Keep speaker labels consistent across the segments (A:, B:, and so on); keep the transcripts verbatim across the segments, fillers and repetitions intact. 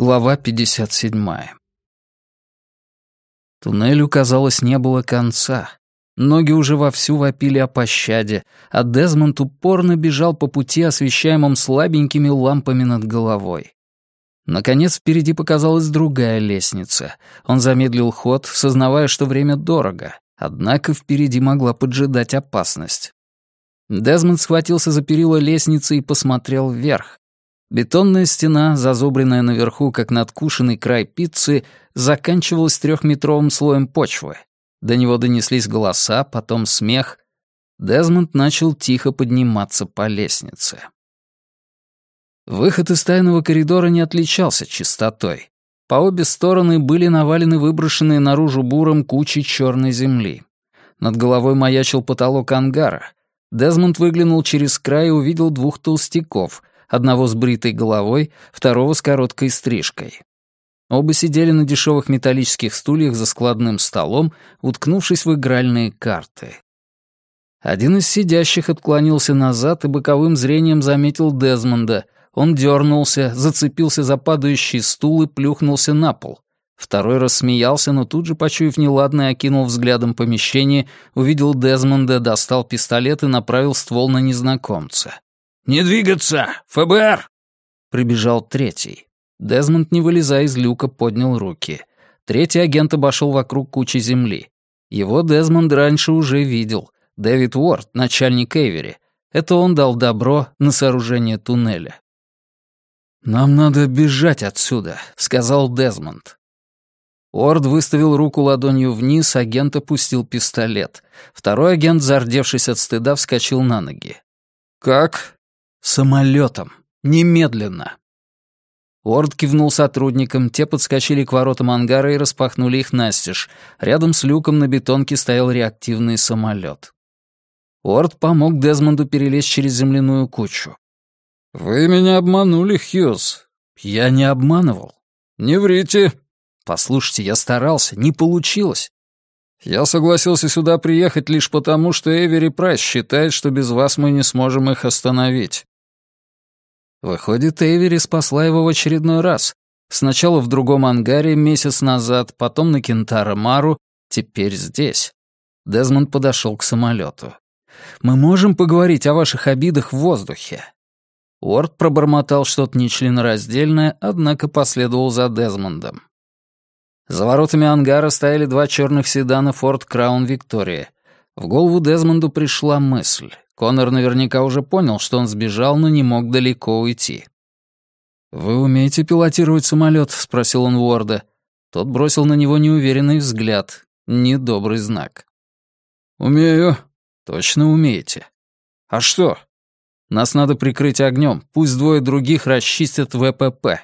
A: Глава пятьдесят седьмая. Туннелю, казалось, не было конца. Ноги уже вовсю вопили о пощаде, а Дезмонд упорно бежал по пути, освещаемым слабенькими лампами над головой. Наконец, впереди показалась другая лестница. Он замедлил ход, сознавая, что время дорого, однако впереди могла поджидать опасность. Дезмонд схватился за перила лестницы и посмотрел вверх. Бетонная стена, зазубренная наверху, как надкушенный край пиццы, заканчивалась трехметровым слоем почвы. До него донеслись голоса, потом смех. Дезмонд начал тихо подниматься по лестнице. Выход из тайного коридора не отличался чистотой. По обе стороны были навалены выброшенные наружу буром кучи черной земли. Над головой маячил потолок ангара. Дезмонд выглянул через край и увидел двух толстяков — одного с бритой головой, второго с короткой стрижкой. Оба сидели на дешевых металлических стульях за складным столом, уткнувшись в игральные карты. Один из сидящих отклонился назад и боковым зрением заметил Дезмонда. Он дернулся, зацепился за падающий стул и плюхнулся на пол. Второй рассмеялся, но тут же, почуяв неладное, окинул взглядом помещение, увидел Дезмонда, достал пистолет и направил ствол на незнакомца. «Не двигаться! ФБР!» Прибежал третий. Дезмонд, не вылезая из люка, поднял руки. Третий агент обошел вокруг кучи земли. Его Дезмонд раньше уже видел. Дэвид Уорд, начальник Эйвери. Это он дал добро на сооружение туннеля. «Нам надо бежать отсюда», — сказал Дезмонд. Уорд выставил руку ладонью вниз, агент опустил пистолет. Второй агент, зардевшись от стыда, вскочил на ноги. «Как?» «Самолетом. Немедленно». Уорд кивнул сотрудникам, те подскочили к воротам ангара и распахнули их настежь. Рядом с люком на бетонке стоял реактивный самолет. Уорд помог Дезмонду перелезть через земляную кучу. «Вы меня обманули, Хьюз». «Я не обманывал». «Не врите». «Послушайте, я старался, не получилось». «Я согласился сюда приехать лишь потому, что Эйвери Прайс считает, что без вас мы не сможем их остановить». Выходит, Эйвери спасла его в очередной раз. Сначала в другом ангаре месяц назад, потом на Кентаро Мару, теперь здесь. Дезмонд подошел к самолету. «Мы можем поговорить о ваших обидах в воздухе?» Уорд пробормотал что-то нечленораздельное, однако последовал за Дезмондом. За воротами ангара стояли два черных седана Ford Crown Victoria. В голову Дезмонду пришла мысль. Коннор наверняка уже понял, что он сбежал, но не мог далеко уйти. «Вы умеете пилотировать самолет?» — спросил он Уорда. Тот бросил на него неуверенный взгляд. Недобрый знак. «Умею». «Точно умеете». «А что?» «Нас надо прикрыть огнем. Пусть двое других расчистят ВПП».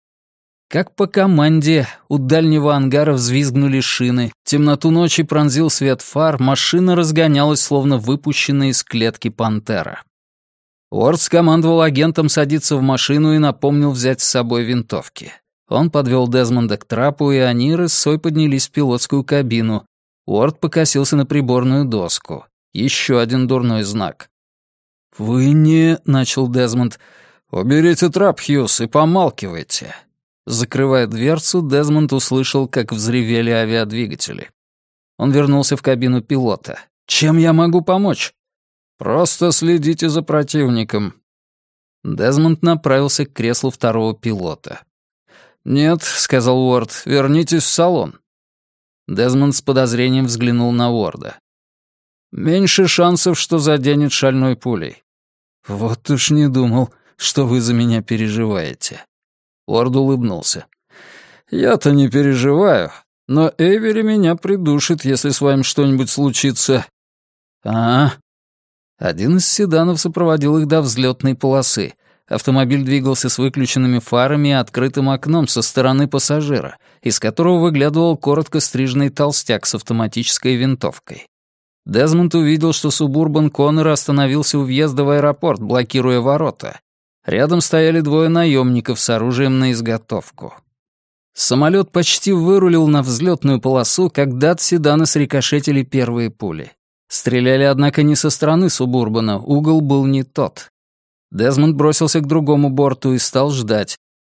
A: Как по команде, у дальнего ангара взвизгнули шины, темноту ночи пронзил свет фар, машина разгонялась, словно выпущенная из клетки пантера. Уорд скомандовал агентам садиться в машину и напомнил взять с собой винтовки. Он подвел Дезмонда к трапу, и они рысой поднялись в пилотскую кабину. Уорд покосился на приборную доску. Еще один дурной знак. «Вы не...» — начал Дезмонд. «Уберите трап, Хьюз, и помалкивайте». Закрывая дверцу, Дезмонд услышал, как взревели авиадвигатели. Он вернулся в кабину пилота. «Чем я могу помочь?» «Просто следите за противником». Дезмонд направился к креслу второго пилота. «Нет», — сказал Уорд, — «вернитесь в салон». Дезмонд с подозрением взглянул на Уорда. «Меньше шансов, что заденет шальной пулей». «Вот уж не думал, что вы за меня переживаете». Уорд улыбнулся. «Я-то не переживаю, но Эйвери меня придушит, если с вами что-нибудь случится». «А?» Один из седанов сопроводил их до взлетной полосы. Автомобиль двигался с выключенными фарами и открытым окном со стороны пассажира, из которого выглядывал коротко стриженный толстяк с автоматической винтовкой. Дезмонд увидел, что субурбан Коннора остановился у въезда в аэропорт, блокируя ворота. Рядом стояли двое наемников с оружием на изготовку. Самолет почти вырулил на взлетную полосу, когда от седана срикошетили первые пули. Стреляли, однако, не со стороны субурбана, угол был не тот. Дезмонд бросился к другому борту и стал ждать.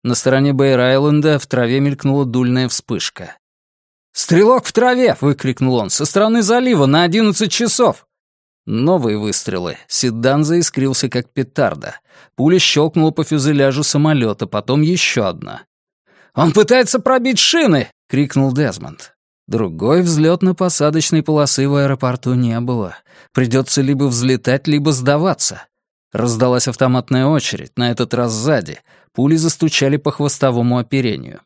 A: На стороне Бэйр-Айленда в траве мелькнула дульная вспышка. «Стрелок в траве!» — выкрикнул он. «Со стороны залива на одиннадцать часов!» Новые выстрелы. Седан заискрился, как петарда. Пуля щелкнула по фюзеляжу самолета, потом еще одна. «Он пытается пробить шины!» — крикнул Дезмонд. Другой взлетно-посадочной полосы в аэропорту не было. Придется либо взлетать, либо сдаваться. Раздалась автоматная очередь, на этот раз сзади. Пули застучали по хвостовому оперению.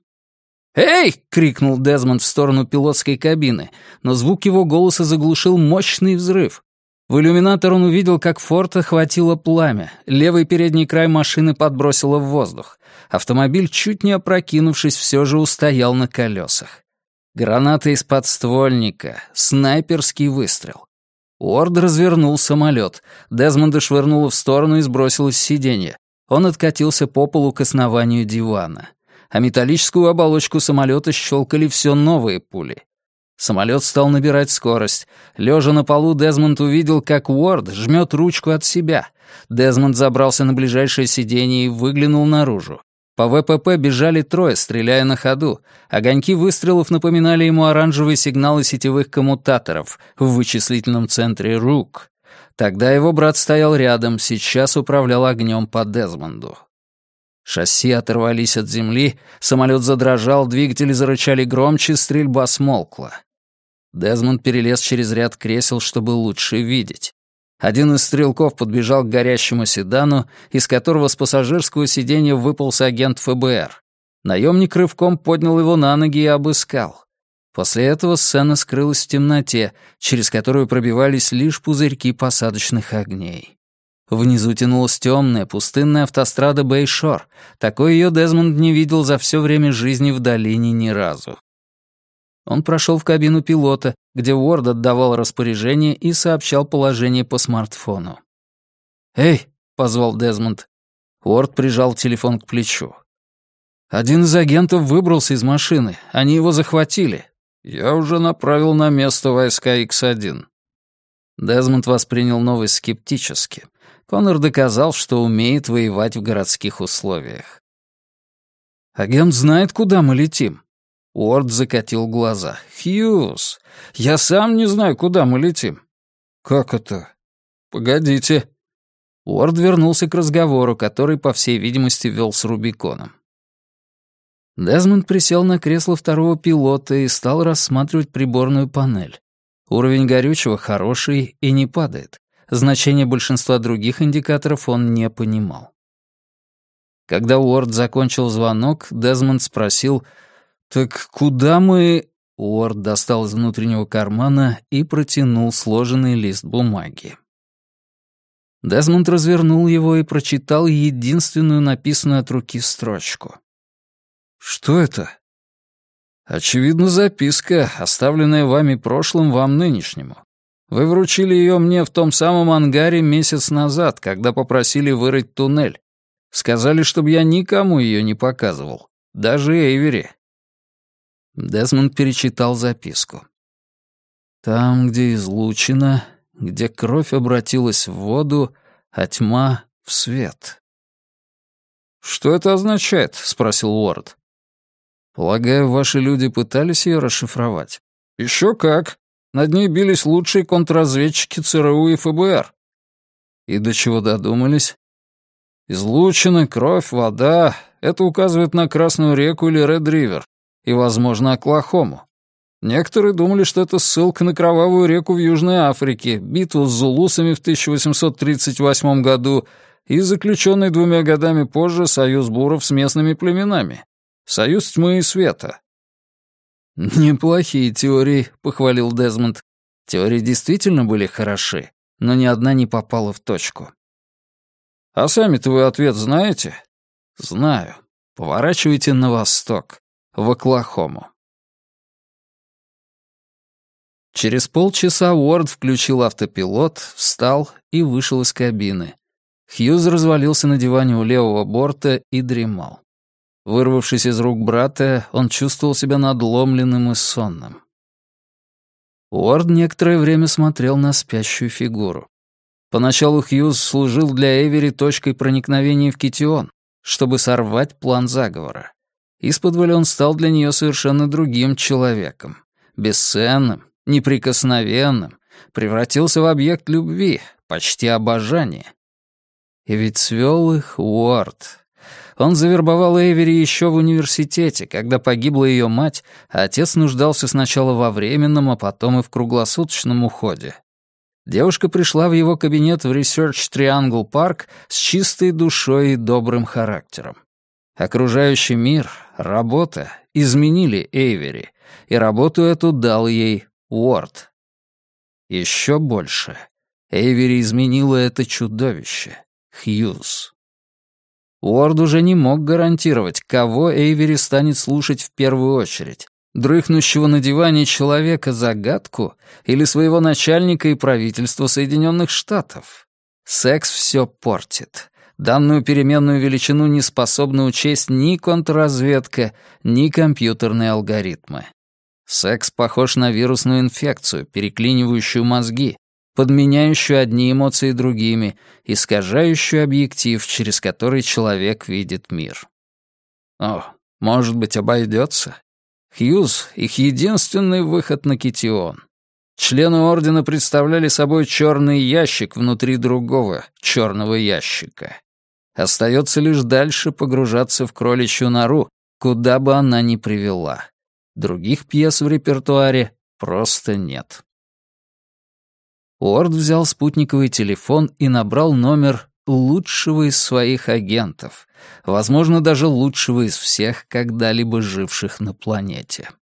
A: «Эй!» — крикнул Дезмонд в сторону пилотской кабины, но звук его голоса заглушил мощный взрыв. В иллюминатор он увидел, как Форд охватило пламя. Левый передний край машины подбросило в воздух. Автомобиль, чуть не опрокинувшись, все же устоял на колесах. Граната из подствольника, снайперский выстрел. Уорд развернул самолет. Дезмонда швырнуло в сторону и сбросило с сиденья. Он откатился по полу к основанию дивана. А металлическую оболочку самолета щелкали все новые пули. Самолет стал набирать скорость. Лежа на полу, Дезмонд увидел, как Уорд жмет ручку от себя. Дезмонд забрался на ближайшее сиденье и выглянул наружу. По ВПП бежали трое, стреляя на ходу. Огоньки выстрелов напоминали ему оранжевые сигналы сетевых коммутаторов в вычислительном центре РУК. Тогда его брат стоял рядом, сейчас управлял огнем по Дезмонду. Шасси оторвались от земли, самолет задрожал, двигатели зарычали громче, стрельба смолкла. Дезмонд перелез через ряд кресел, чтобы лучше видеть. Один из стрелков подбежал к горящему седану, из которого с пассажирского сиденья выполз агент ФБР. Наемник рывком поднял его на ноги и обыскал. После этого сцена скрылась в темноте, через которую пробивались лишь пузырьки посадочных огней. Внизу тянулась темная, пустынная автострада Бэйшор. Такой ее Дезмонд не видел за все время жизни в долине ни разу. Он прошел в кабину пилота, где Уорд отдавал распоряжение и сообщал положение по смартфону. «Эй!» — позвал Дезмонд. Уорд прижал телефон к плечу. «Один из агентов выбрался из машины. Они его захватили. Я уже направил на место войска икс один». Дезмонд воспринял новость скептически. Коннор доказал, что умеет воевать в городских условиях. «Агент знает, куда мы летим». Уорд закатил глаза. «Хьюз, я сам не знаю, куда мы летим». «Как это?» «Погодите». Уорд вернулся к разговору, который, по всей видимости, вел с Рубиконом. Дезмонд присел на кресло второго пилота и стал рассматривать приборную панель. Уровень горючего хороший и не падает. Значение большинства других индикаторов он не понимал. Когда Уорд закончил звонок, Дезмонд спросил: «Так куда мы...» Уорд достал из внутреннего кармана и протянул сложенный лист бумаги. Дезмонд развернул его и прочитал единственную написанную от руки строчку. «Что это?» «Очевидно, записка, оставленная вами прошлым вам нынешнему. Вы вручили ее мне в том самом ангаре месяц назад, когда попросили вырыть туннель. Сказали, чтобы я никому ее не показывал, даже Эйвери». Дезмонд перечитал записку. «Там, где излучина, где кровь обратилась в воду, а тьма — в свет». «Что это означает?» — спросил Уорд. «Полагаю, ваши люди пытались ее расшифровать?» «Еще как. Над ней бились лучшие контрразведчики ЦРУ и ФБР». «И до чего додумались?» «Излучина, кровь, вода — это указывает на Красную реку или Ред-Ривер, и, возможно, Оклахому. Некоторые думали, что это ссылка на Кровавую реку в Южной Африке, битву с зулусами в тысяча восемьсот тридцать восьмом году и заключенный двумя годами позже союз буров с местными племенами. Союз тьмы и света». «Неплохие теории», — похвалил Дезмонд. Теории действительно были хороши, но ни одна не попала в точку. «А сами-то вы ответ знаете?» «Знаю. Поворачивайте на восток, в Оклахому». Через полчаса Уорд включил автопилот, встал и вышел из кабины. Хьюз развалился на диване у левого борта и дремал. Вырвавшись из рук брата, он чувствовал себя надломленным и сонным. Уорд некоторое время смотрел на спящую фигуру. Поначалу Хьюз служил для Эйвери точкой проникновения в Китион. чтобы сорвать план заговора. Исподволь он стал для нее совершенно другим человеком. Бесценным, неприкосновенным, превратился в объект любви, почти обожания. И ведь свел их Уорд. Он завербовал Эйвери еще в университете, когда погибла ее мать, а отец нуждался сначала во временном, а потом и в круглосуточном уходе. Девушка пришла в его кабинет в Research Triangle Park с чистой душой и добрым характером. Окружающий мир, работа изменили Эйвери, и работу эту дал ей Уорд. Еще больше. Эйвери изменила это чудовище, Хьюз. Уорд уже не мог гарантировать, кого Эйвери станет слушать в первую очередь. Дрыхнущего на диване человека-загадку или своего начальника и правительства Соединенных Штатов. Секс все портит. Данную переменную величину не способны учесть ни контрразведка, ни компьютерные алгоритмы. Секс похож на вирусную инфекцию, переклинивающую мозги, подменяющую одни эмоции другими, искажающую объектив, через который человек видит мир. О, может быть, обойдется? Хьюз — их единственный выход на Китион. Члены Ордена представляли собой черный ящик внутри другого черного ящика. Остается лишь дальше погружаться в кроличью нору, куда бы она ни привела. Других пьес в репертуаре просто нет. Уорд взял спутниковый телефон и набрал номер лучшего из своих агентов, возможно, даже лучшего из всех, когда-либо живших на планете.